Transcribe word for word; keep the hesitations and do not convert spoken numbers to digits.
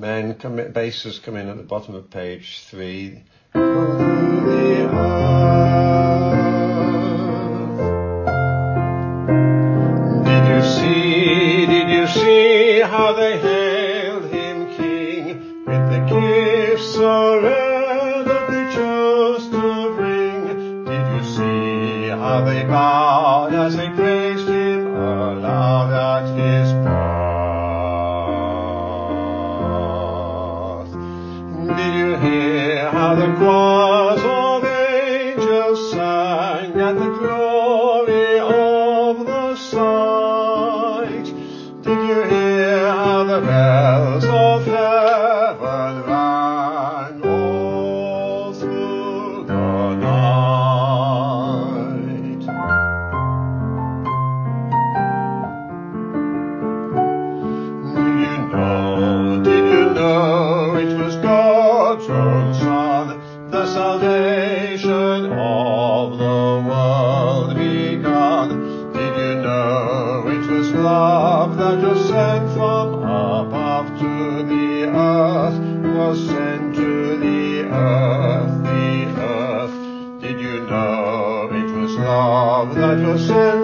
Amen. Come in, basses come in at the bottom of page three. All through the earth. Did you see, did you see how they hailed him king with the gifts so rare that they chose to bring? Did you see how they bowed as they praised him aloud at his birth? Did you hear how the choirs of angels sang at the glory of the sight? Did you hear how the bells of heaven rang all through the night? Do you know, did you know it was God's own Son, the salvation of the world begun? Did you know it was love that was sent from above to the earth, was sent to the earth, the earth? Did you know it was love that was sent